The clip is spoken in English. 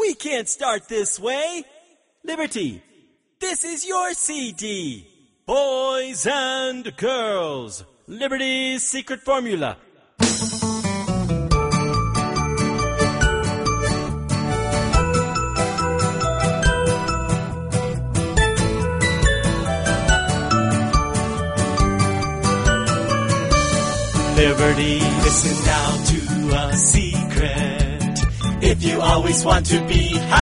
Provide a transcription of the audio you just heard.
We can't start this way. Liberty, this is your CD. Boys and girls, Liberty's secret formula. Liberty, listen now to a secret. If you always want to be